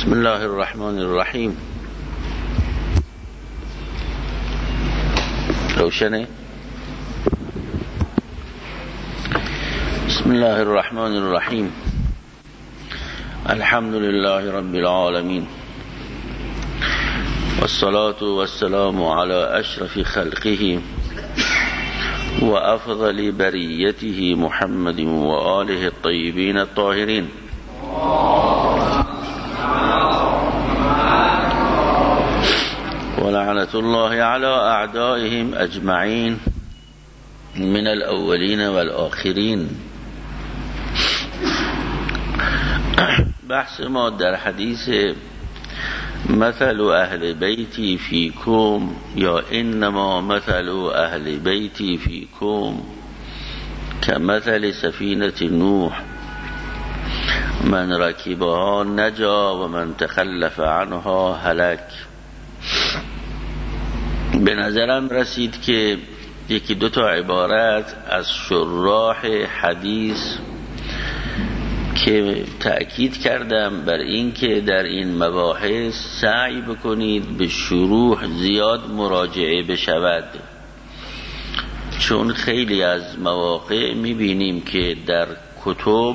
بسم الله الرحمن الرحیم. روشنه؟ بسم الله الرحمن الرحیم. الحمد لله رب العالمین والصلاة والسلام على اشرف خلقه و افضل بریته محمد و آله الطیبین الطاهرین ولعنة الله على أعدائهم أجمعين من الأولين والآخرين. بحث ما در حدیث مثل اهل بیتی فیکم یا انما مثل اهل بیتی فیکم كمثل سفینة نوح من رکبها نجا و من تخلف عنها هلک. به نظرم رسید که یکی دو تا عبارت از شراح حدیث که تأکید کردم بر این که در این مباحث سعی بکنید به شروح زیاد مراجعه بشود، چون خیلی از مواقع میبینیم که در کتب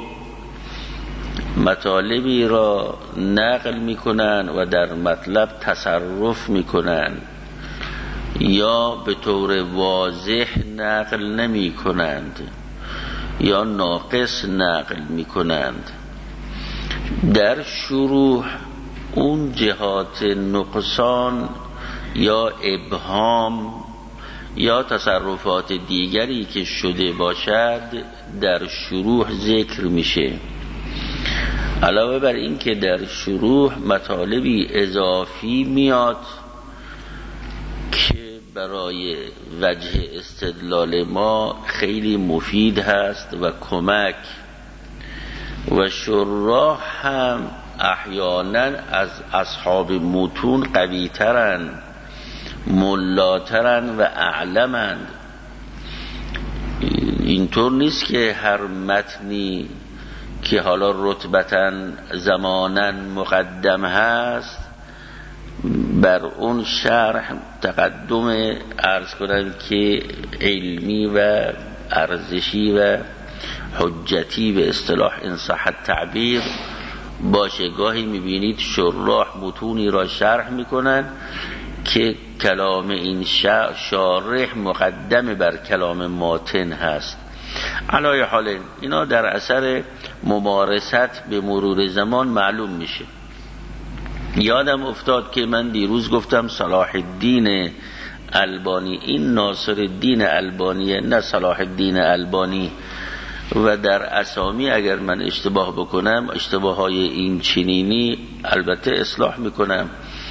مطالبی را نقل میکنن و در مطلب تصرف میکنن یا به طور واضح نقل نمی کنند یا ناقص نقل می کنند. در شروح اون جهات نقصان یا ابهام یا تصرفات دیگری که شده باشد در شروح ذکر میشه. علاوه بر این که در شروح مطالبی اضافی میاد که برای وجه استدلال ما خیلی مفید هست و کمک، و شراح هم احیانا از اصحاب متون قوی ترن، ملاترن و اعلمند. اینطور نیست که هر متنی که حالا رتبتاً زماناً مقدم هست بر اون شرح تقدم عرض کنم که علمی و ارزشی و حجتی به اصطلاح ان صح التعبیر باشه. گاهی میبینید شراح متونی را شرح میکنن که کلام این شارح مقدم بر کلام ماتن هست. علای حال اینا در اثر ممارست به مرور زمان معلوم میشه. یادم افتاد که من دیروز گفتم صلاح الدین البانی، این ناصر الدین البانیه نه صلاح الدین البانی، و در اسامی اگر من اشتباه بکنم اشتباه های این چنینی البته اصلاح میکنم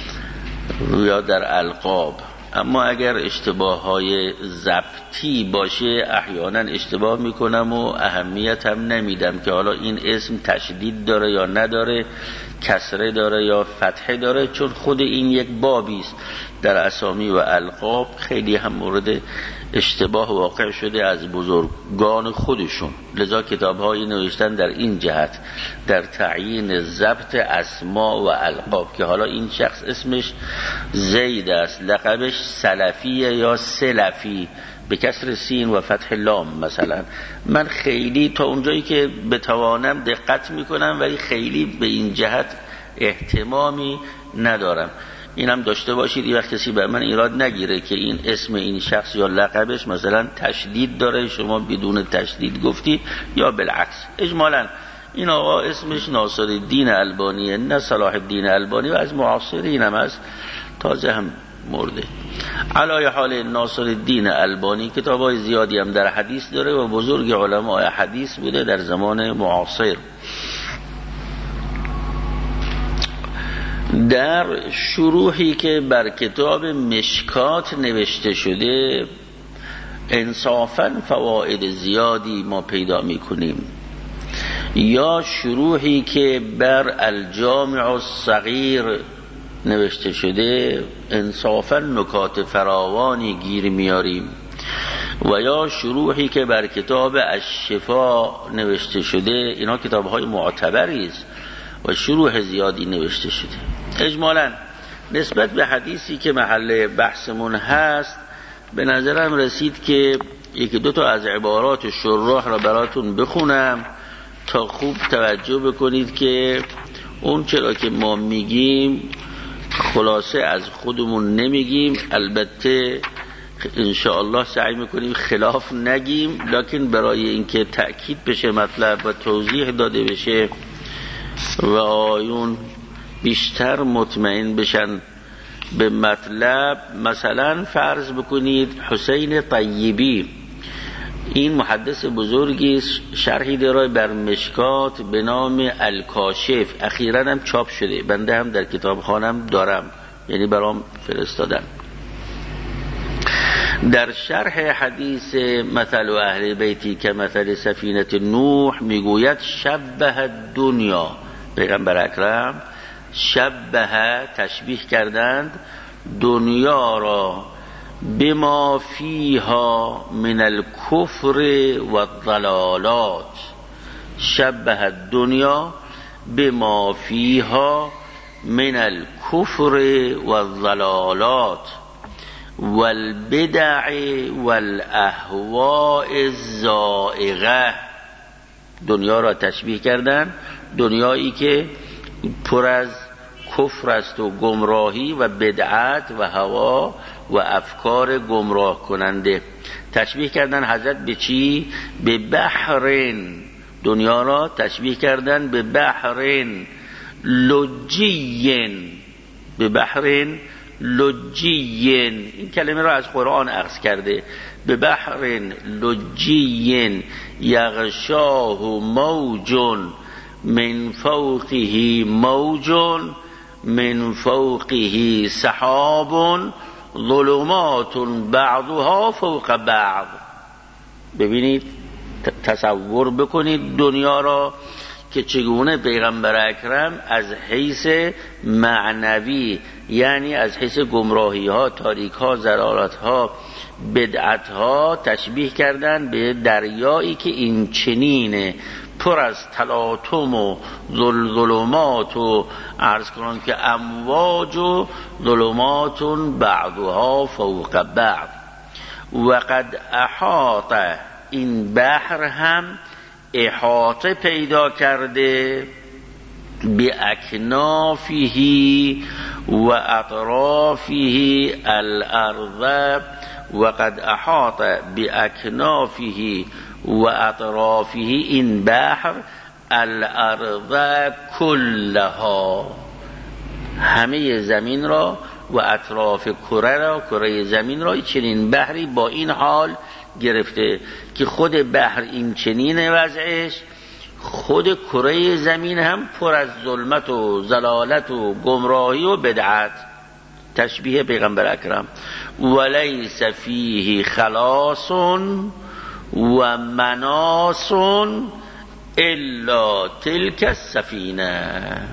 یا در القاب، اما اگر اشتباه های ضبطی باشه احیانا اشتباه میکنم و اهمیت هم نمیدم که حالا این اسم تشدید داره یا نداره، کسره داره یا فتحه داره، چون خود این یک بابی است در اسامی و القاب. خیلی هم مورد اشتباه واقع شده از بزرگان خودشون، لذا کتاب‌هایی نوشتن در این جهت در تعیین ضبط اسما و القاب که حالا این شخص اسمش زید است، لقبش سلفیه یا سلفی به کسر سین و فتح لام مثلا. من خیلی تا اونجایی که بتوانم دقت میکنم ولی خیلی به این جهت اهتمامی ندارم. اینم داشته باشید این وقت کسی به من ایراد نگیره که این اسم این شخص یا لقبش مثلا تشدید داره شما بدون تشدید گفتی یا بالعکس. اجمالا این آقا اسمش ناصر الدین البانیه نه صلاح الدین البانی و از معاصرین هم است، تازه هم مرده. علای حال ناصر الدین البانی کتابای زیادی هم در حدیث داره و بزرگ علماء حدیث بوده در زمان معاصر. در شروحی که بر کتاب مشکات نوشته شده انصافاً فواید زیادی ما پیدا میکنیم، یا شروحی که بر الجامع الصغیر نوشته شده انصافاً نکات فراوانی گیر میاریم، و یا شروحی که بر کتاب الشفا نوشته شده. اینا کتاب‌های معتبری است و شروح زیادی نوشته شده. اجمالاً نسبت به حدیثی که محل بحثمون هست به نظرم رسید که یکی دو تا از عبارات شراح را براتون بخونم تا خوب توجه بکنید که اون چرا که ما میگیم خلاصه از خودمون نمیگیم، البته انشاءالله سعی میکنیم خلاف نگیم، لکن برای اینکه تأکید بشه مطلب و توضیح داده بشه و آیون بیشتر مطمئن بشن به مطلب. مثلا فرض بکنید حسین طیبی، این محدث بزرگی، شرحی داره بر مشکات به نام الکاشف، اخیراً هم چاپ شده، بنده هم در کتابخانم دارم، یعنی برام فرستادن. در شرح حدیث مثل اهل بیتی که مثل سفینه نوح میگوید شبه دنیا، پیغمبر اکرم شبه تشبیه کردند دنیا را بما فیها من الکفر و الضلالات، شبه دنیا بما فیها من الکفر و الضلالات والبدع والاهواء الزائغه. دنیا را تشبیه کردن دنیایی که پر از کفر است و گمراهی و بدعت و هوا و افکار گمراه کننده. تشبیه کردن حضرت به چی؟ به بحرین. دنیا را تشبیه کردن به بحرین لجین، به بحرین لجین. این کلمه را از قرآن اخذ کرده. به بحرین لجین یغشاه موج من فوقه موج من فوقه سحاب ظلمات بعضها فوق بعض. ببینید، تصور بکنید دنیا را که چگونه پیغمبر اکرم از حیث معنوی، یعنی از حیث گمراهی ها، تاریک ها، ضلالت ها، بدعت ها تشبیه کردن به دریایی که این چنینه، پر از تلاطم و ظلمات و عرض کنم که امواج و ظلمات بعضها فوق بعض. و قد احاط، این بحر هم احاطه پیدا کرده به اکنافه و اطرافه الارض. و قد احاط به اکنافه و اطرافه، این بحر الارض کلها، همه زمین را و اطراف کره را، کره زمین را، چنین بحری با این حال گرفته که خود بحر این چنین وضعش، خود کره زمین هم پر از ظلمت و ضلالت و گمراهی و بدعت. تشبیه پیغمبر اکرم. ولیس فیه خلاص و مناص الا تلك السفینه.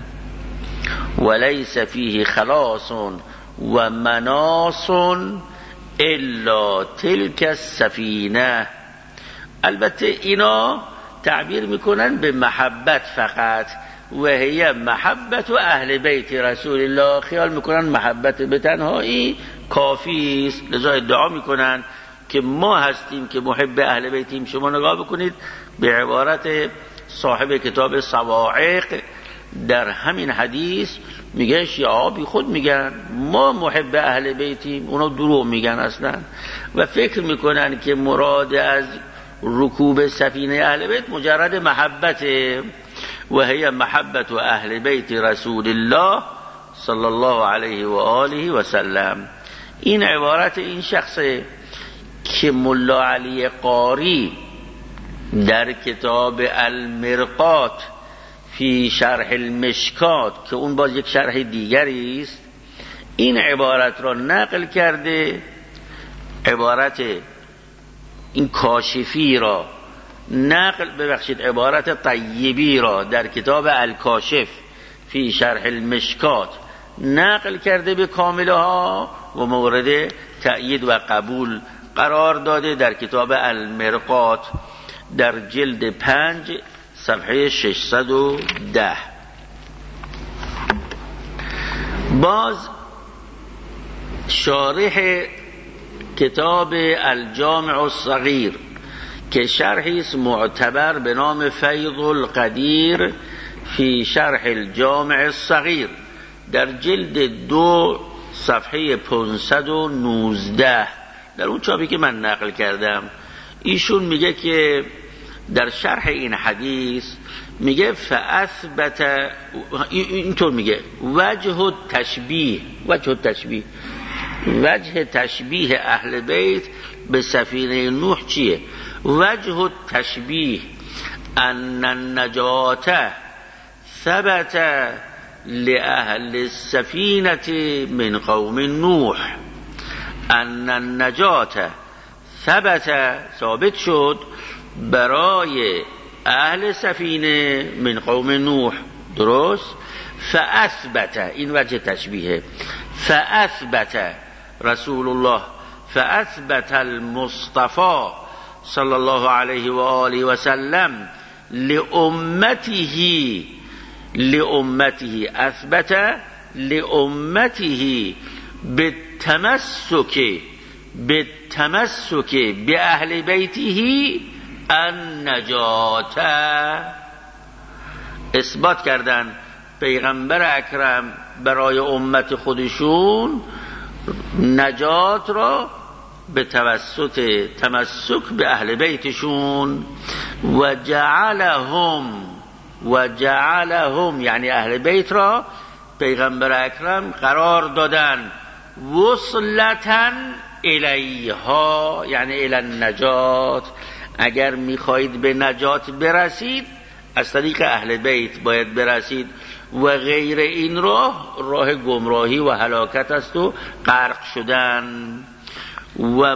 ولیس فیه خلاص و مناص الا تلك السفینه. البته اینا تعبیر میکنن به محبت فقط، و هي محبت و اهل بیت رسول الله. خیال میکنن محبت به تنهایی کافی است، لذا ادعا میکنن که ما هستیم که محب اهل بیتیم. شما نگاه بکنید به عبارت صاحب کتاب صواعق در همین حدیث، میگه شیعه بی خود میگن ما محب اهل بیتیم، اونا دروغ میگن اصلا، و فکر میکنن که مراد از رکوب سفینه اهل بیت مجرد محبته، و هي محبت اهل بیت رسول الله صلی الله علیه و آله و سلم. این عبارت این شخص که ملا علی قاری در کتاب المرقات فی شرح المشکات، که اون باز یک شرح دیگری است، این عبارت را نقل کرده، عبارت این کاشفی را عبارت طیبی را در کتاب الکاشف فی شرح المشکات نقل کرده به کاملها و مورد تأیید و قبول قرار داده در کتاب المرقات در جلد 5 صفحه 610. باز شارح کتاب الجامع الصغیر که شرحی است معتبر به نام فیض القدیر فی شرح الجامع الصغیر، در جلد 2 صفحه 519 در اون چاپی که من نقل کردم، ایشون میگه که در شرح این حدیث میگه فاثبت، اینطور میگه وجه تشبیه اهل بیت به سفینه نوح چیه؟ وجه التشبیه ان النجاة ثبت لأهل السفینة من قوم نوح، ان النجاة ثابت شد برای اهل سفینه من قوم نوح، درست؟ فاثبت، این وجه تشبیه، فاثبت رسول الله، فاثبت المصطفى صلی الله علیه و آله و سلم لأمته اثبت لأمته بالتمسك بأهل بیته النجاة، اثبات کردن پیغمبر اکرم برای امت خودشون نجات را به توسط تمسک به اهل بیتشون، و جعلهم یعنی اهل بیت را پیغمبر اکرم قرار دادن وصلتاً الیها یعنی الی النجات، اگر میخواهید به نجات برسید از طریق اهل بیت باید برسید و غیر این راه گمراهی و هلاکت است و غرق شدن. و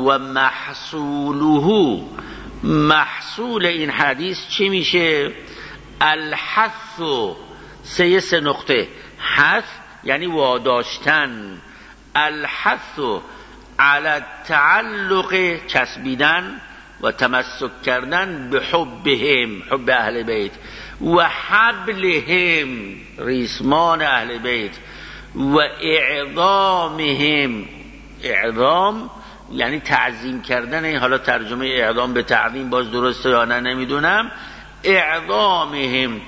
محصول این حدیث چی میشه؟ الحث، سه نقطه، حث یعنی واداشتن، الحث علی التعلق چسبیدن و تمسک کردن به حبهم، حب اهل بیت، و حبلهم ریسمان اهل بیت، و اعظامهم، اعظام یعنی تعظیم کردن، حالا ترجمه اعظام به تعظیم باز درسته یا نه نمیدونم، اعظامهم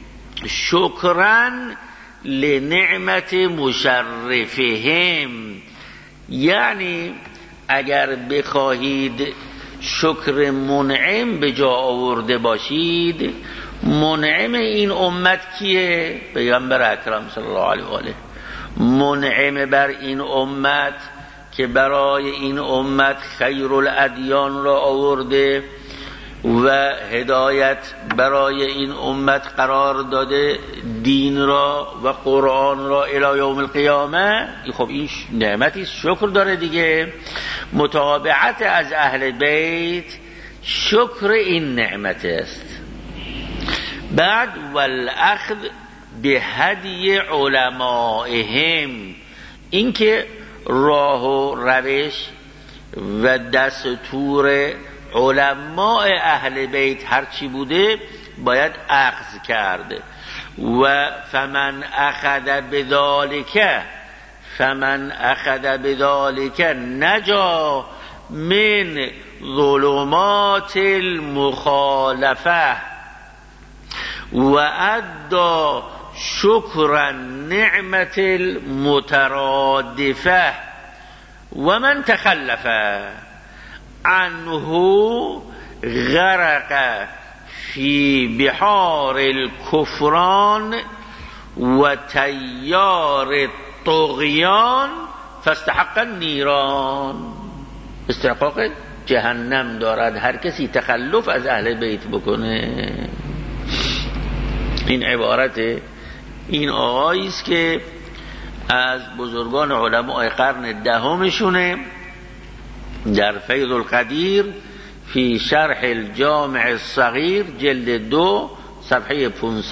شکرن لنعمت مشرفهم، یعنی اگر بخواهید شکر منعم به جا آورده باشید، منعم این امت کیه؟ پیغمبر اکرم صلی الله علیه و آله، منعم بر این امت که برای این امت خیر الادیان را آورده و هدایت برای این امت قرار داده، دین را و قرآن را الی یوم القیامه. خب این نعمتی شکر داره دیگه، متابعت از اهل بیت شکر این نعمت است. بعد والاخذ به هدی علمائهم، این که راه و روش و دستور علماء اهل بیت هرچی بوده باید اخذ کرد. و فمن اخذ بذالک نجا من ظلمات المخالفه و ادى شکر نعمت المترادفه و من تخلف عنه غرق فی بحار الكفران و تیار الطغیان فاستحق النیران. استحقاق جهنم دارد هر کسی تخلف از اهل بیت بکنه. این عبارت این آقایی است که از بزرگان علماء قرن دهمشونه، در فیض القدیر فی شرح الجامع الصغیر جلد 2 صفحه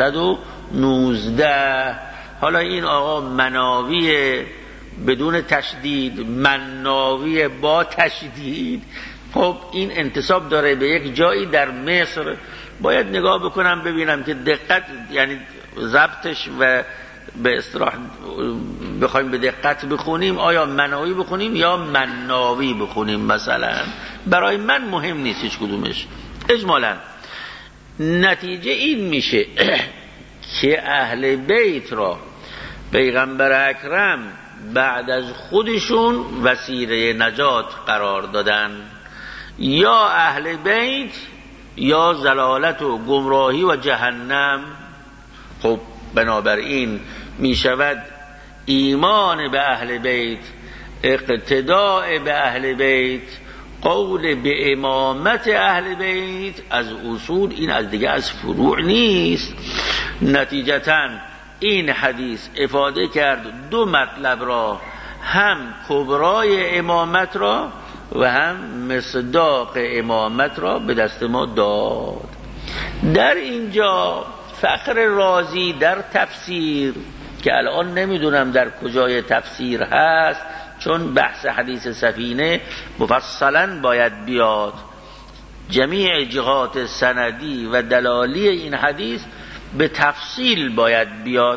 519. حالا این آقا مناوی بدون تشدید، مناوی با تشدید، خب این انتساب داره به یک جایی در مصر. باید نگاه بکنم ببینم که دقت یعنی ضبطش و به اصطلاح بخوایم به دقت بخونیم آیا مناوی بخونیم یا مناوی بخونیم مثلا، برای من مهم نیست هیچ کدومش. اجمالا نتیجه این میشه که اهل بیت را پیغمبر اکرم بعد از خودشون وسیله نجات قرار دادن، یا اهل بیت یا ضلالت و گمراهی و جهنم. خب بنابراین می شود ایمان به اهل بیت، اقتداء به اهل بیت، قول به امامت اهل بیت از اصول، این از دیگه از فروع نیست. نتیجتاً این حدیث افاده کرد دو مطلب را، هم کبرای امامت را و هم مصداق امامت را به دست ما داد. در اینجا فخر رازی در تفسیر که الان نمیدونم در کجای تفسیر هست، چون بحث حدیث سفینه مفصلا باید بیاد، جمیع جهات سندی و دلالی این حدیث به تفصیل باید بیاد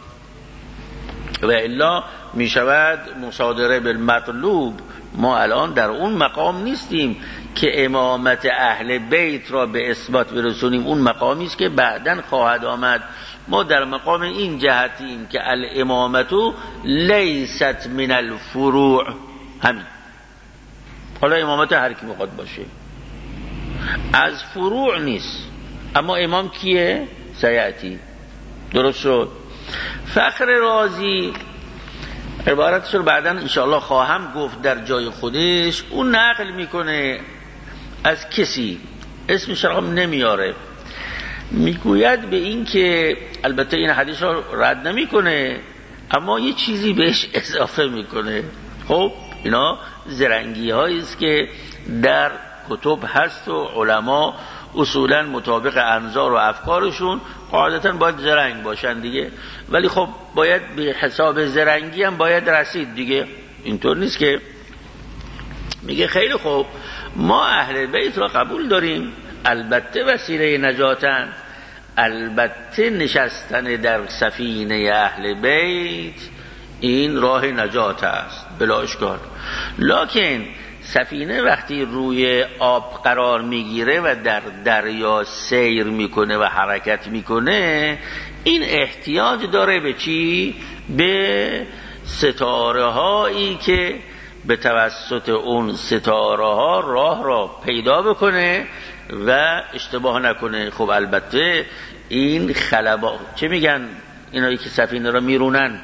و الا می شود مصادره بالمطلوب. ما الان در اون مقام نیستیم که امامت اهل بیت را به اثبات برسونیم، اون مقامی است که بعداً خواهد آمد. ما در مقام این جهتیم که الامامتو لیست من الفروع، همین. حالا امامت هر کی میخواد باشه، از فروع نیست. اما امام کیه؟ سیعتی. درست شد. فخر رازی عبارتش رو بعداً انشاءالله خواهم گفت در جای خودش. اون نقل میکنه از کسی اسمش رو نمیاره، میگوید به این که البته این حدیث رو رد نمیکنه اما یه چیزی بهش اضافه میکنه. خب اینا زرنگی هایی است که در کتب هست و علما اصولا مطابق انظار و افکارشون قاعدتا باید زرنگ باشن دیگه، ولی خب باید به حساب زرنگی هم باید رسید دیگه. اینطور نیست که میگه خیلی خوب ما اهل بیت را قبول داریم، البته وسیله نجاتن، البته نشستن در سفینه اهل بیت این راه نجات است بلا اشکال، لکن سفینه وقتی روی آب قرار میگیره و در دریا سیر میکنه و حرکت میکنه، این احتیاج داره به چی؟ به ستاره هایی که به توسط اون ستاره ها راه را پیدا بکنه و اشتباه نکنه. خب البته این خلبا چه میگن اینایی که سفینه را میرونن؟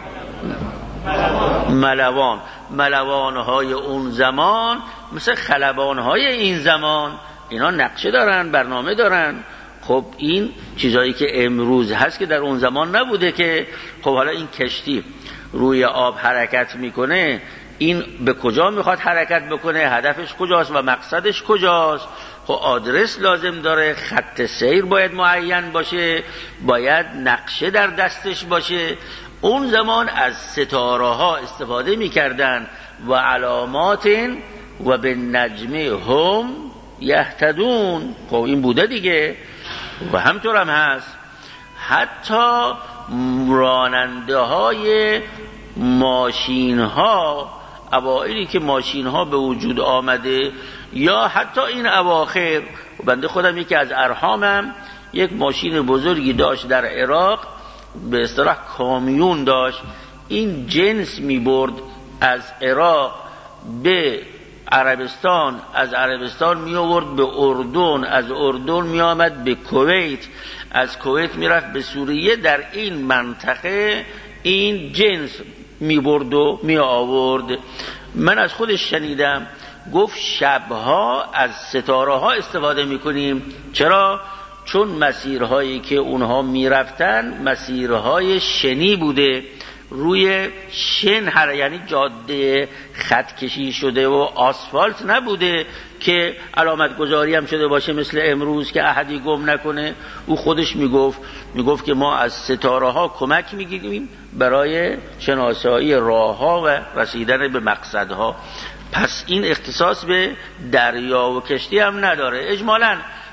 ملوان های اون زمان مثل خلبان های این زمان، اینا نقشه دارن، برنامه دارن. خب این چیزایی که امروز هست که در اون زمان نبوده که. خب حالا این کشتی روی آب حرکت میکنه، این به کجا میخواد حرکت بکنه، هدفش کجاست و مقصدش کجاست؟ خب آدرس لازم داره، خط سیر باید معین باشه، باید نقشه در دستش باشه. اون زمان از ستاره ها استفاده میکردن و علامات و به نجم هم یهتدون. خب این بوده دیگه و همطور هم هست. حتی راننده های ماشین ها، اوائلی که ماشین ها به وجود آمده، یا حتی این اواخر، بنده خودم یکی از ارحامم یک ماشین بزرگی داشت در عراق، به اصطلاح کامیون داشت، این جنس می برد از عراق به عربستان، از عربستان می آورد به اردن، از اردن می آمد به کویت، از کویت می رفت به سوریه. در این منطقه این جنس می برد و می آورد. من از خودش شنیدم، گفت شبها از ستاره ها استفاده می کنیم. چرا؟ چون مسیرهایی که اونها می رفتن مسیرهای شنی بوده، روی شن یعنی جاده خط کشی شده و آسفالت نبوده که علامت گذاری هم شده باشه مثل امروز که احدی گم نکنه. او خودش میگفت که ما از ستاره ها کمک میگیریم برای شناسایی راه ها و رسیدن به مقصدها. پس این اختصاص به دریا و کشتی هم نداره. اجمالاً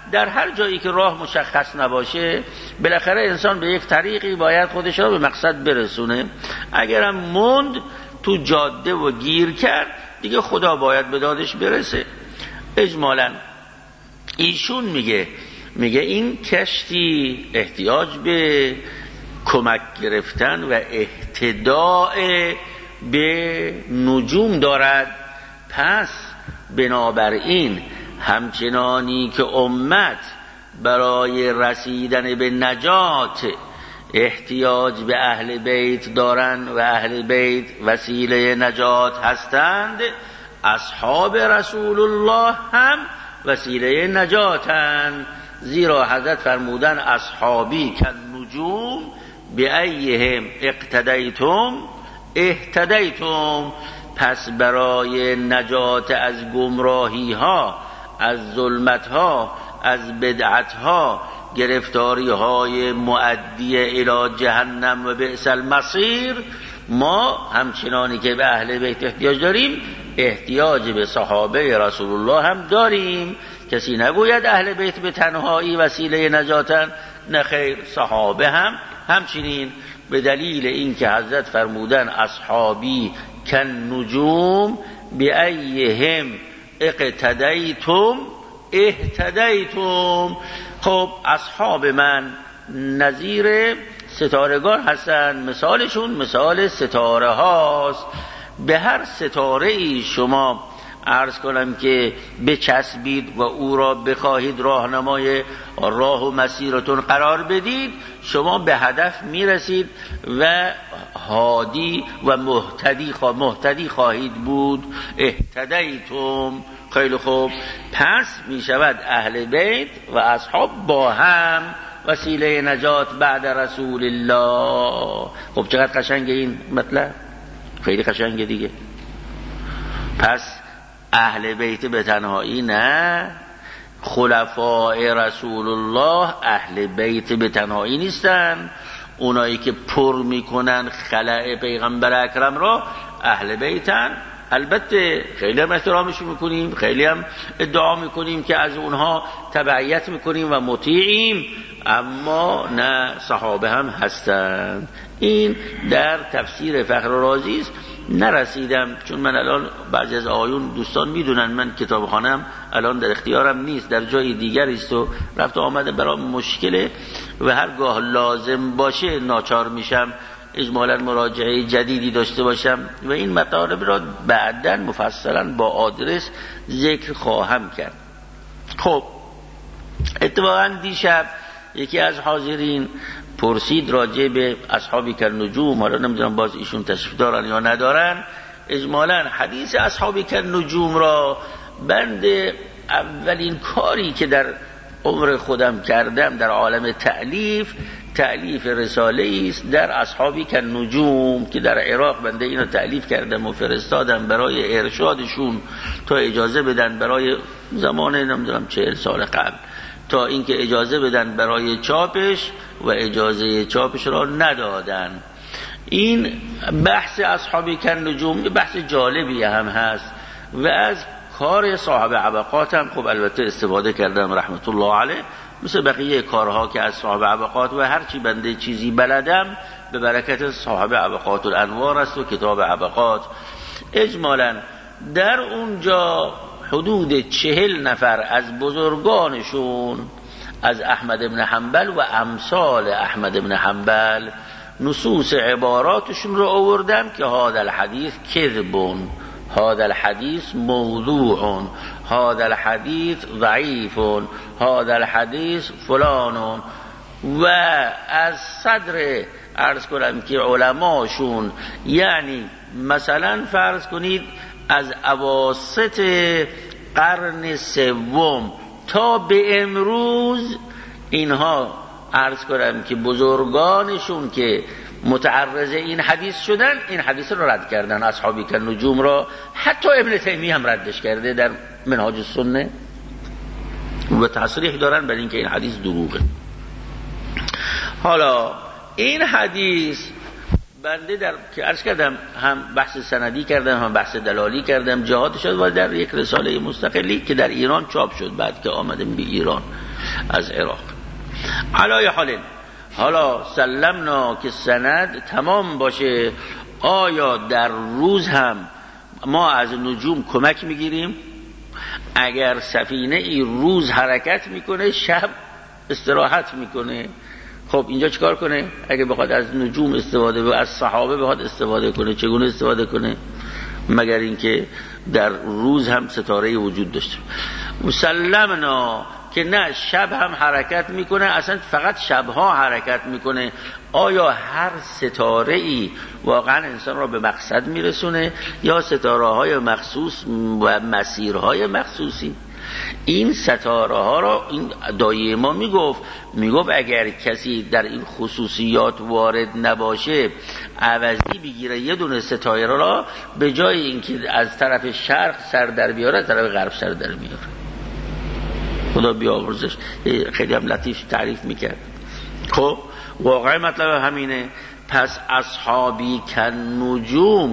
در هر جایی که راه مشخص نباشه بالاخره انسان به یک طریقی باید خودش را به مقصد برسونه. اگرم موند تو جاده و گیر کرد دیگه خدا باید به دادش برسه. اجمالاً ایشون میگه این کشتی احتیاج به کمک گرفتن و اهتداء به نجوم دارد. پس بنابراین همچنانی که امت برای رسیدن به نجات احتیاج به اهل بیت دارند و اهل بیت وسیله نجات هستند، اصحاب رسول الله هم وسیله نجاتند. زیرا حضرت فرمودن اصحابی کن نجوم بأیهم اقتدیتم اهتدیتم. پس برای نجات از گمراهی ها، از ظلمت ها، از بدعت ها، گرفتاری های مؤدی الی جهنم و بئس المصیر، ما همچنانی که به اهل بیت احتیاج داریم احتیاج به صحابه رسول الله هم داریم. کسی نگوید اهل بیت به تنهایی وسیله نجاتن، نه خیر، صحابه هم همچنین. به دلیل اینکه حضرت فرمودن اصحابی کن نجوم بأیهم اقتدیتم اهتدیتم. خب اصحاب من نظیر ستارگان هستند، مثالشون مثال ستاره هاست. به هر ستاره ای شما عرض کنم که بچسبید و او را بخواهید راهنمای راه و مسیرتون قرار بدید، شما به هدف میرسید و هادی و مهتدی خواهید بود. اهتدیتم. خیلی خوب، پس می شود اهل بیت و اصحاب با هم وسیله نجات بعد رسول الله. خب چقدر قشنگه این مطلب، خیلی قشنگه دیگه. پس اهل بیت به تنهایی نه، خلفاء رسول الله اهل بیت به تنهایی نیستن. اونایی که پر میکنن خلأ پیغمبر اکرم را اهل بیتن. البته خیلی هم احترامش میکنیم، خیلی هم ادعا میکنیم که از اونها تبعیت میکنیم و مطیعیم، اما نه، صحابه هم هستند. این در تفسیر فخر رازی است. نرسیدم چون من الان بعضی از آیون دوستان میدونن من کتابخانه‌ام الان در اختیارم نیست، در جای دیگری است و رفت و آمده برام مشکله و هرگاه لازم باشه ناچار میشم اجمالاً مراجعه جدیدی داشته باشم و این مطالب را بعداً مفصلاً با آدرس ذکر خواهم کرد. خب اتفاقاً دیشب یکی از حاضرین پرسید راجع به اصحابی که نجوم، حالا نمیدونم باز ایشون تشریف دارن یا ندارن. اجمالاً حدیث اصحابی که نجوم را بند اولین کاری که در عمر خودم کردم در عالم تألیف رساله است در اصحابی که نجوم که در عراق بنده اینو تألیف کردم و فرستادم برای ارشادشون تا اجازه بدن برای زمان نمیدونم 40 سال قبل، تا اینکه اجازه بدن برای چاپش و اجازه چاپش را ندادن. این بحث اصحابی که نجوم بحث جالبی هم هست و از کار صاحب عبقات هم خب البته استفاده کردم رحمت الله علیه، مثل بقیه کارها که از صاحب عبقات و هرچی بنده چیزی بلدم به برکت صاحب عبقات الانوار است و کتاب عبقات. اجمالا در اونجا حدود 40 نفر از بزرگانشون از احمد بن حنبل و امثال احمد بن حنبل نصوص عباراتشون رو آوردم که هذا الحدیث کذبون، هذا الحدیث موضوع، هذا الحدیث ضعیف، هذا الحدیث فلان. و از صدر عرض کنم که علماشون، یعنی مثلا فرض کنید از اواسط قرن سوم تا به امروز، اینها عرض کنم که بزرگانشون که متعرض این حدیث شدن این حدیث رو رد کردن. اصحابی که نجوم را حتی ابن تیمیه هم ردش کرده در منهاج السنه و تصریح دارن بر اینکه این حدیث دروغه. حالا این حدیث بنده در که عرض کردم هم بحث سندی کردم هم بحث دلالی کردم، جهات شد و در یک رساله مستقلی که در ایران چاپ شد بعد که آمدم به ایران. از عراق. علای حالا سلمنا که سند تمام باشه، آیا در روز هم ما از نجوم کمک میگیریم؟ اگر سفینه ای روز حرکت میکنه شب استراحت میکنه، خب اینجا چیکار کنه؟ اگه بخواد از نجوم استفاده و از صحابه بخواد استفاده کنه، چگونه استفاده کنه؟ مگر اینکه در روز هم ستاره وجود داشته. مسلمنا که نه شب هم حرکت میکنه، اصلا فقط شبها حرکت میکنه. آیا هر ستاره ای واقعا انسان را به مقصد میرسونه یا ستاره های مخصوص و مسیرهای مخصوصی؟ این ستاره ها را این دایه ما میگفت اگر کسی در این خصوصیات وارد نباشه عوضی بگیره یه دونه ستاره را، به جای اینکه از طرف شرق سر در بیاره طرف غرب سر در میاره. خدا بیاورزش. خیلی هم لطیف تعریف میکرد. خب واقعا مطلب همینه. پس اصحابی کن نجوم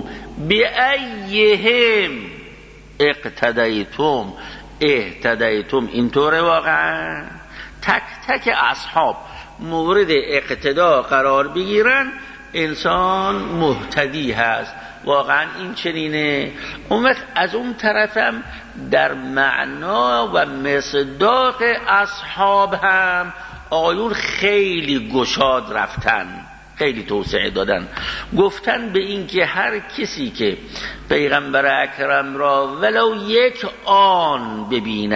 بی اقتدیتم اهتدیتم، اینطوره واقعا. تک تک اصحاب مورد اقتدا قرار بگیرن انسان مهتدی هست. واقعا این چنینه. اون وقت از اون طرفم در معنا و مصداق اصحاب هم آیون خیلی گشاد رفتن، خیلی توسعه دادن، گفتن به این که هر کسی که پیغمبر اکرم را ولو یک آن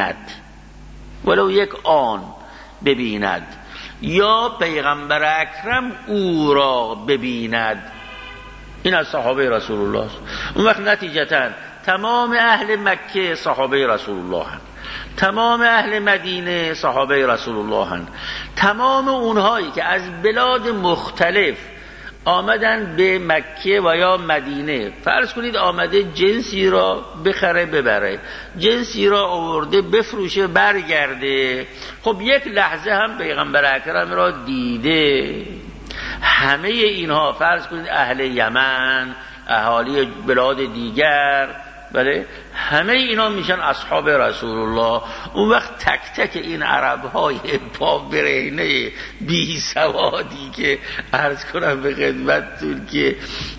ببیند یا پیغمبر اکرم او را ببیند، این از صحابه رسول الله است. اون وقت نتیجتا تمام اهل مکه صحابه رسول الله هستند، تمام اهل مدینه صحابه رسول الله هستند، تمام اونهایی که از بلاد مختلف آمدن به مکه و یا مدینه، فرض کنید آمده جنسی را بخره ببره، جنسی را آورده بفروشه برگرده، خب یک لحظه هم پیغمبر اکرم را دیده. همه اینها فرض کنید اهل یمن، اهالی بلاد دیگر، بله، همه اینا میشن اصحاب رسول الله. اون وقت تک تک این عرب‌های پابرهنه بی سوادی که عرض کنم به خدمتتون که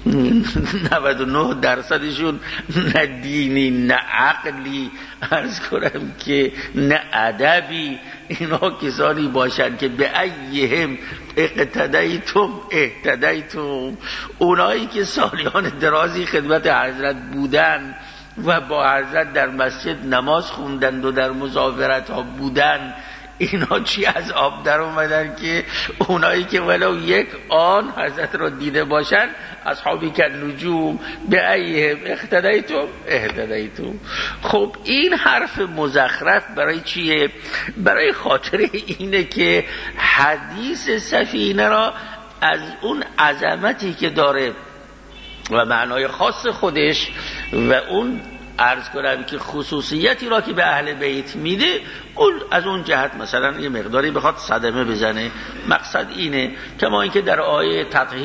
99%شون نه دینی نه عقلی، عرض کنم که نه ادبی، اینا کسانی باشن که به ایهم اقتدیتم اهتدیتم، اونایی که سالیان درازی خدمت حضرت بودن و با حضرت در مسجد نماز خوندند و در مسافرت ها بودن، اینا چی از آب در اومدن که اونایی که ولو یک آن حضرت را دیده باشن اصحابی که نجوم به ایهم اقتدیتم اهتدیتم. خب این حرف مزخرف برای چیه؟ برای خاطر اینه که حدیث سفینه را از اون عظمتی که داره و معنای خاص خودش و اون عرض کنم که خصوصیتی را که به اهل بیت میده، اون از اون جهت مثلا یه مقداری بخواد صدمه بزنه. مقصد اینه کما اینکه در آیه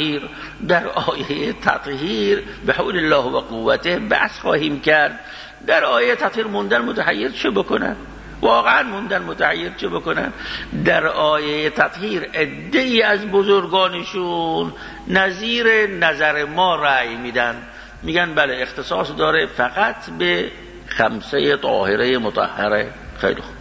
تطهیر به حول الله و قوته بحث خواهیم کرد. در آیه تطهیر موندن متحیر چه بکنن؟ واقعا موندن متحیر چه بکنن؟ در آیه تطهیر عده‌ای از بزرگانشون نظیر نظر ما رأی میدن، میگن بله اختصاص داره فقط به خمسه طاهره مطهره. خیلی خوب.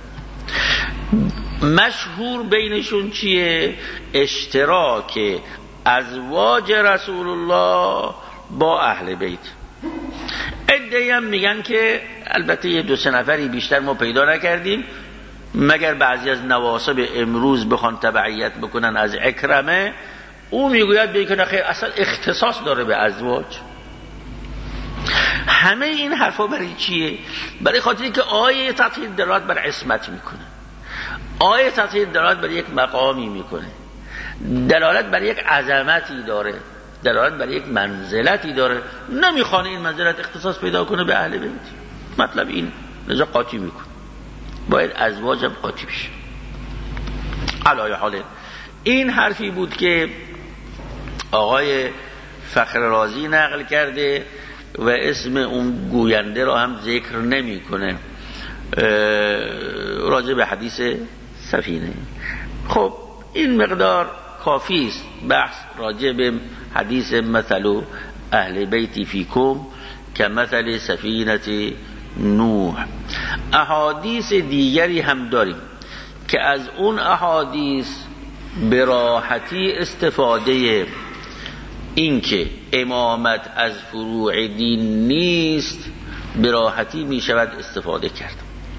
مشهور بینشون چیه؟ اشتراک ازواج رسول الله با اهل بیت. عده‌ای هم میگن که البته یه 2-3 نفری بیشتر ما پیدا نکردیم، مگر بعضی از نواسب امروز بخوان تبعیت بکنن از اکرمه، او میگوید بگه خیر اصلا اختصاص داره به ازواج. همه این حرفا برای چیه؟ برای خاطری که آیه تطهیر دلالت بر عصمت میکنه، آیه تطهیر دلالت بر یک مقامی میکنه، دلالت بر یک عظمتی داره، دلالت بر یک منزلتی داره. نمیخوانه این منزلت اختصاص پیدا کنه به اهل بیت، مطلب این لذا قاطی میکنه، باید ازواج هم قاطی بشه. علای حاله این حرفی بود که آقای فخر رازی نقل کرده و اسم اون گوینده را هم ذکر نمی کنه، راجع به حدیث سفینه. خب این مقدار کافی است بحث راجع به حدیث مثل اهل بیتی فیکم که مثل سفینه نوح. احادیث دیگری هم داریم که از اون احادیث به راحتی استفاده این که امامت از فروع دین نیست به راحتی می شود استفاده کرد.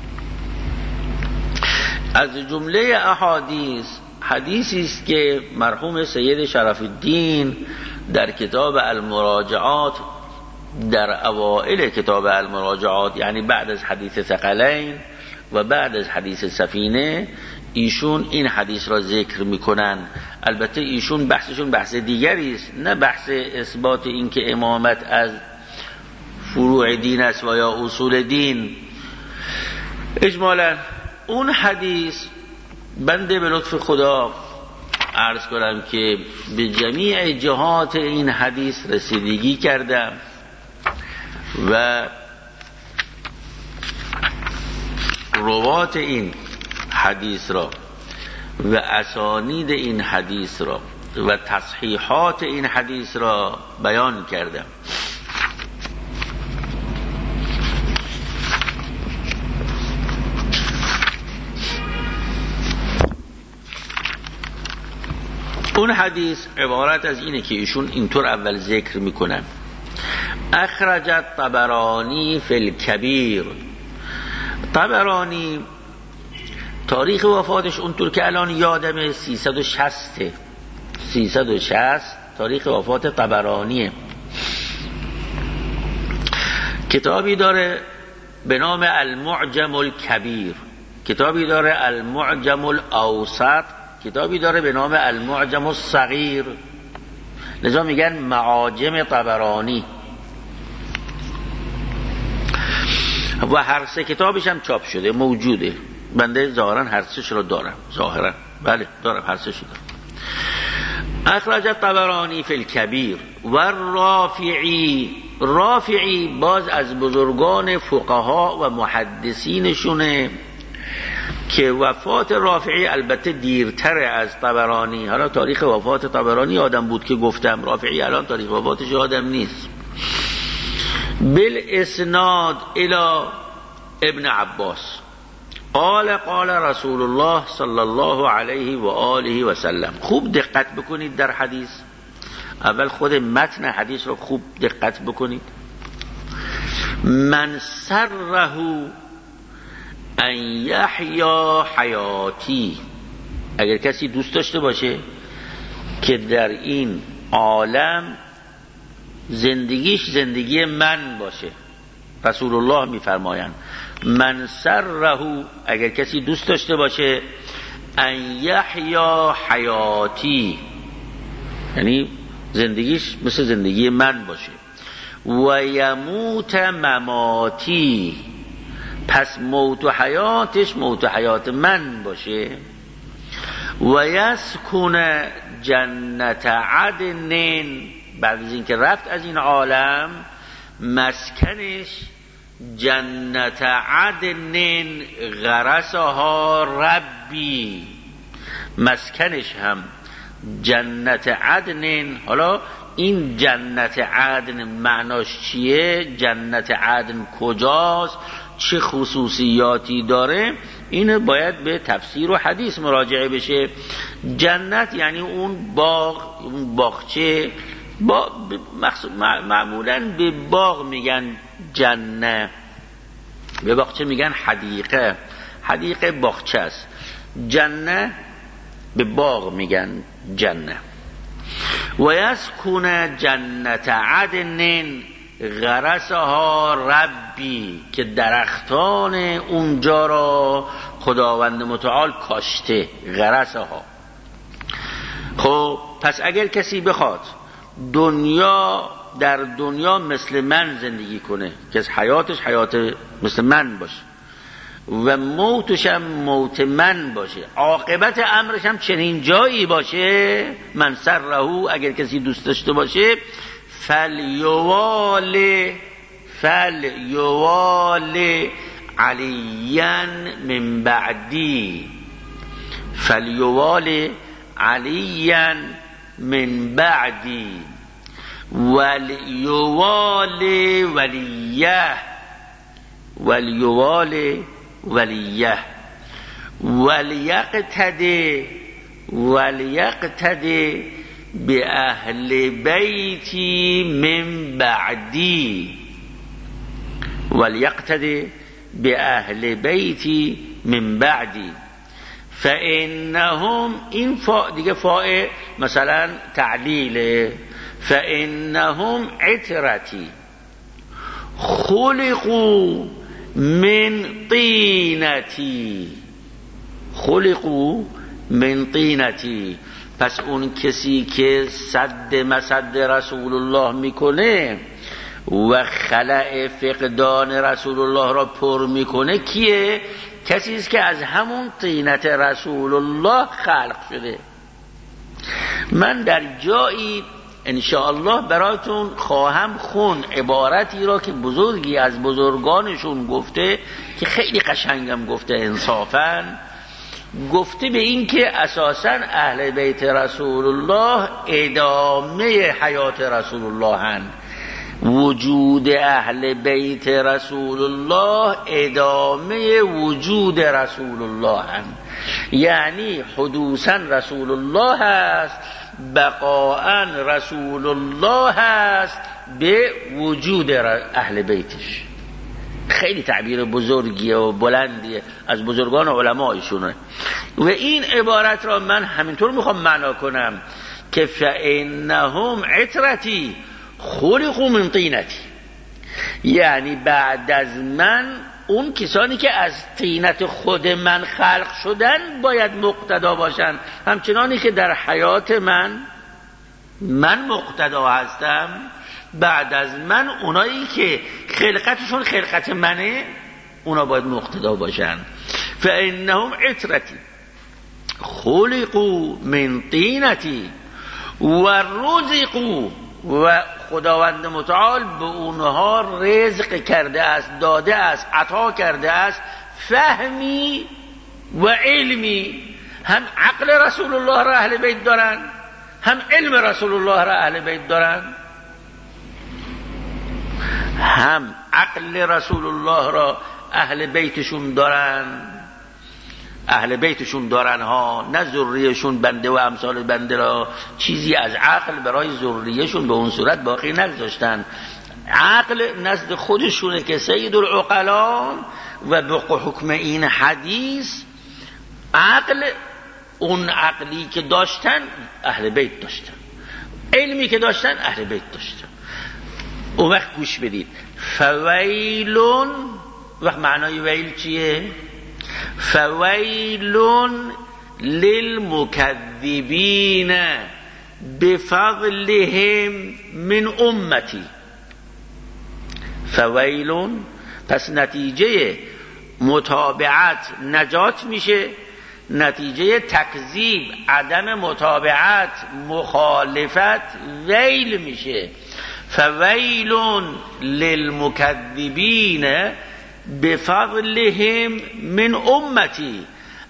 از جمله احادیث حدیثی است که مرحوم سید شرف الدین در کتاب المراجعات، در اوائل کتاب المراجعات، یعنی بعد از حدیث ثقلین و بعد از حدیث سفینه، ایشون این حدیث را ذکر میکنن. البته ایشون بحثشون بحث دیگری است، نه بحث اثبات این که امامت از فروع دین است و یا اصول دین. اجمالا اون حدیث بنده به لطف خدا عرض کنم که به جمیع جهات این حدیث رسیدگی کردم و روات این حدیث را و اسانید این حدیث را و تصحیحات این حدیث را بیان کردم. اون حدیث عبارت از اینه که ایشون اینطور اول ذکر میکنن: اخرجت طبرانی فی الکبیر. طبرانی تاریخ وفاتش اونطور که الان یادمه 360 تاریخ وفات طبرانیه. کتابی داره به نام المعجم الکبیر، کتابی داره المعجم الاوسط، کتابی داره به نام المعجم الصغیر، لذا میگن معاجم طبرانی. و هر سه کتابش هم چاپ شده، موجوده. بنده ظاهرا هر سه‌ش رو دارم، ظاهرا بله دارم، هر سه‌ش دارم. اخرج طبرانی فی الکبیر و رافعی باز از بزرگان فقها و محدثینشونه که وفات رافعی البته دیرتره از طبرانی. حالا تاریخ وفات طبرانی آدم بود که گفتم، رافعی الان تاریخ وفاتش آدم نیست. بالاسناد الی ابن عباس قال قال رسول الله صلی الله علیه و آله و سلم. خوب دقت بکنید در حدیث، اول خود متن حدیث رو خوب دقت بکنید. من سره ان یحیا حیاتی، اگر کسی دوست داشته باشه که در این عالم زندگیش زندگی من باشه، رسول الله میفرمایند من سره، اگر کسی دوست داشته باشه ان یحیا حیاتی، یعنی زندگیش مثل زندگی من باشه، و یموت مماتی، پس موت و حیاتش موت و حیات من باشه، و یسکن جنت عدن، بعد از اینکه رفت از این عالم مسکنش جنت عدن غرسها ربی، مسکنش هم جنت عدن. حالا این جنت عدن معناش چیه؟ جنت عدن کجاست؟ چه خصوصیاتی داره؟ این باید به تفسیر و حدیث مراجعه بشه. جنت یعنی اون باغ، اون باغچه، معمولا به باغ میگن جنه، به باغچه میگن حدیقه، حدیقه باغچه است. جنه به باغ میگن جنه. و یسکن جنت عدن غرسها ربی، که درختان اونجا را خداوند متعال کاشته، غرسها. خب پس اگر کسی بخواد در دنیا مثل من زندگی کنه که از حیاتش حیات مثل من باشه و موتش هم موت من باشه، عاقبت امرش هم چنین جایی باشه، من سره، اگر کسی دوست داشته باشه، فلیوال علیاً من بعدی، فلیوال علیا من بعدی ولیوال ولیه ولیوال ولیه ولیقتدی به اهل بیتی من بعدی ولیقتدی به اهل بیتی من بعدی فانهم، این فا دیگه فاء مثلا تعلیل، فانهم عترتی خلقوا من طینتی، خلقوا من طینتی. پس اون کسی که صد مسد رسول الله میکنه و خلأ فقدان رسول الله را پر میکنه کیه؟ کسی است که از همون طینت رسول الله خلق شده. من در جایی انشاءالله براتون خواهم خون عبارتی را که بزرگی از بزرگانشون گفته که خیلی قشنگم گفته، انصافاً گفته به این که اساساً اهل بیت رسول الله ادامه حیات رسول الله هن. وجود اهل بیت رسول الله ادامه وجود رسول الله هن، یعنی حدوثاً رسول الله هست، بقاءً رسول الله هست به وجود اهل بیتش. خیلی تعبیر بزرگیه و بلندیه از بزرگان علمایشونه و این عبارت را من همینطور میخوام معنا کنم که فانهم عترتی خلقوا من طینتی، یعنی بعد از من اون کسانی که از طینت خود من خلق شدن باید مقتدا باشن، همچنانی که در حیات من مقتدا هستم، بعد از من اونایی که خلقتشون خلقت منه اونا باید مقتدا باشن. فانهم عترتی خلقوا من طینتی و رزقوا، و خداوند متعال به اونها رزق کرده است، داده است، عطا کرده است فهمی و علمی. هم عقل رسول الله را اهل بیت دارن، هم علم رسول الله را اهل بیت دارن، هم عقل رسول الله را اهل بیتشون دارن، اهل بیتشون دارن ها، نه ذریهشون بنده و امثال بنده را چیزی از عقل برای ذریهشون به اون صورت باقی نگذاشتن. عقل نزد خودشونه که سید العقلا و به حکم این حدیث عقل، اون عقلی که داشتن اهل بیت داشتن، علمی که داشتن اهل بیت داشتن. اون وقت گوش بدید، فویلون، وقت معنای ویل چیه؟ فویلون للمکذبین بفضلهم من امتی. فویلون، پس نتیجه متابعت نجات میشه، نتیجه تکذیب عدم متابعت مخالفت ویل میشه. فویلون للمکذبین بفضلهم من امتی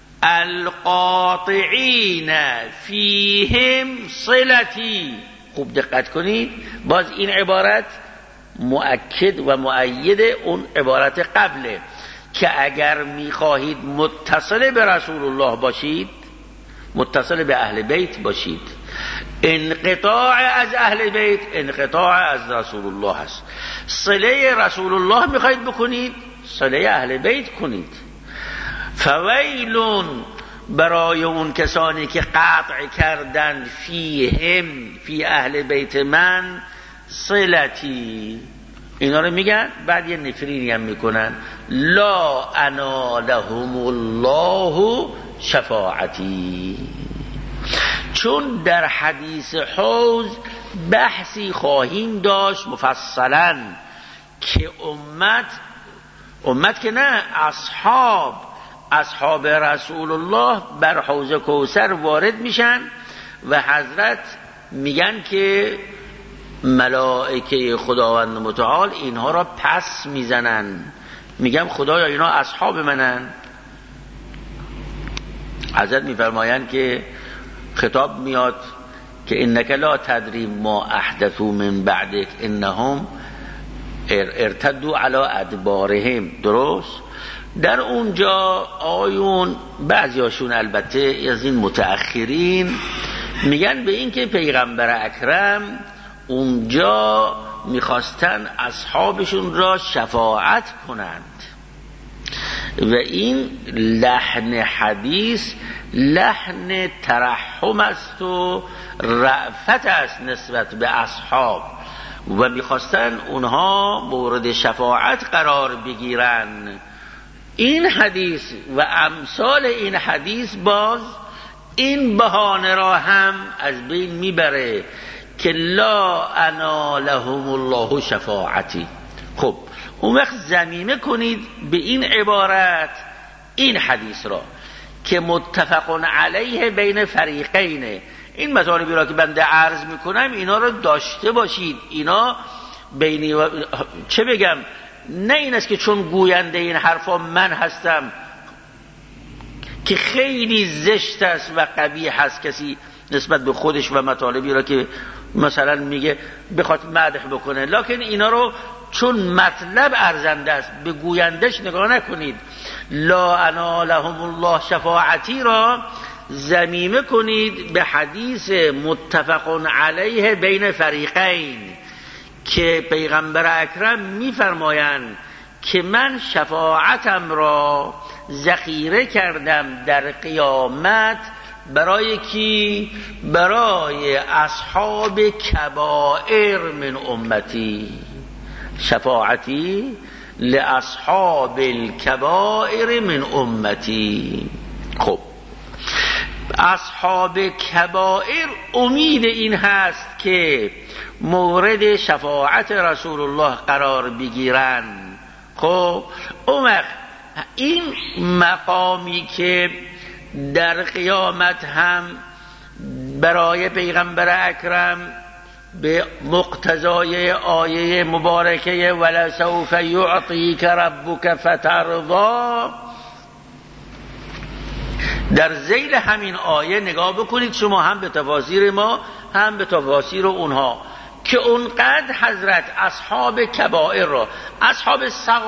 القاطعین فیهم صلتی. خوب دقت کنید، باز این عبارت مؤکد و مؤید اون عبارت قبله که اگر میخواهید متصل به رسول الله باشید، متصل به اهل بیت باشید، انقطاع از اهل بیت انقطاع از رسول الله هست. صله رسول الله میخواهید بکنید، صله اهل بیت کنید. فویلون، برای اون کسانی که قطع کردن فیهم، فی اهل بیت من صلتی، اینا رو میگن، بعد یه نفرینی هم میکنن، لا انالهم الله شفاعتی. چون در حدیث حوض بحثی خواهیم داشت مفصلا که امت که نه، اصحاب رسول الله بر حوض کوثر وارد میشن و حضرت میگن که ملائکه خداوند متعال اینها را پس میزنن، میگم خدایا اینا اصحاب منن. حضرت میفرمایند که خطاب میاد که انک لا تدری ما احدثوا من بعدک انهم ارتدوا علی ادبارهم. درست؟ در اونجا آیون بعضیاشون البته از این متأخرین میگن به این که پیغمبر اکرم اونجا میخواستن اصحابشون را شفاعت کنند و این لحن حدیث لحن ترحم است و رأفت است نسبت به اصحاب و میخواستن اونها مورد شفاعت قرار بگیرن. این حدیث و امثال این حدیث باز این بهانه را هم از بین میبره که لا انالهم الله شفاعتی. خب اون وقت ضمیمه کنید به این عبارت این حدیث را که متفق علیه بین فریقین. این مطالبی را که بنده عرض میکنم اینا رو داشته باشید. اینا بینی و چه بگم، نه این است که چون گوینده این حرفا من هستم که خیلی زشت است و قبیح است کسی نسبت به خودش و مطالبی را که مثلا میگه بخواد مدح بکنه، لکن اینا رو چون مطلب ارزنده است به گویندش نگاه نکنید. لا انالهم الله شفاعتی را ضمیمه کنید به حدیث متفق علیه بین فریقین که پیغمبر اکرم میفرمایند که من شفاعتم را ذخیره کردم در قیامت برای کی؟ برای اصحاب کبائر من امتی. شفاعتی لاصحاب الکبائر من امتی. خب اصحاب کبائر امید این هست که مورد شفاعت رسول الله قرار بگیرن. خب اون وقت این مقامی که در قیامت هم برای پیغمبر اکرم به مقتضای آیه مبارکه ولسوف یعطیک ربک فترضی، در ذیل همین آیه نگاه بکنید شما هم به تفاسیر ما هم به تفاسیر اونها که اونقدر حضرت اصحاب کبائر را، اصحاب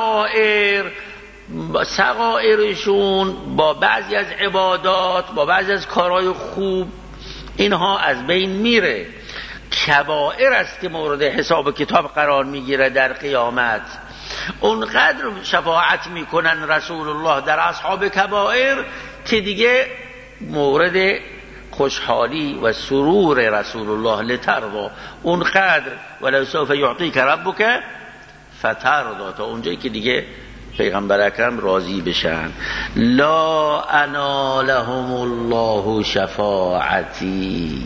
صغائرشون با بعضی از عبادات با بعضی از کارهای خوب اینها از بین میره. کبائر است که مورد حساب کتاب قرار میگیره در قیامت. اونقدر شفاعت میکنن رسول الله در اصحاب کبائر که دیگه مورد خوشحالی و سرور رسول الله لترضا، اونقدر ولو سوف یعطیک ربک فترضا، تا اونجایی که دیگه پیغمبر اکرم راضی بشن. لا انالهم الله شفاعتی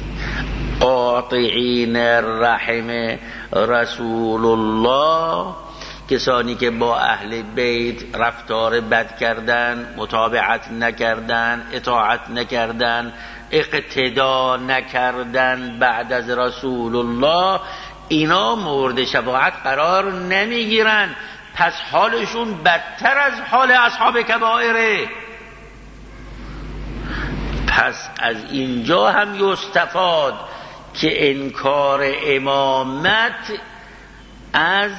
قاطعین الرحم رسول الله، کسانی که با اهل بیت رفتار بد کردن، متابعت نکردن، اطاعت نکردن، اقتدا نکردن بعد از رسول الله، اینا مورد شفاعت قرار نمیگیرن. پس حالشون بدتر از حال اصحاب کبائره. پس از اینجا هم یستفاد که انکار امامت از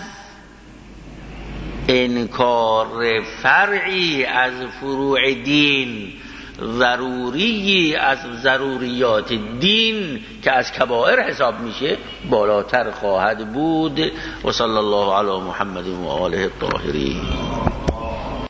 انکار فرعی از فروع دین، ضروری از ضروریات دین که از کبائر حساب میشه بالاتر خواهد بود. و صلی الله علی محمد و آله الطاهرین.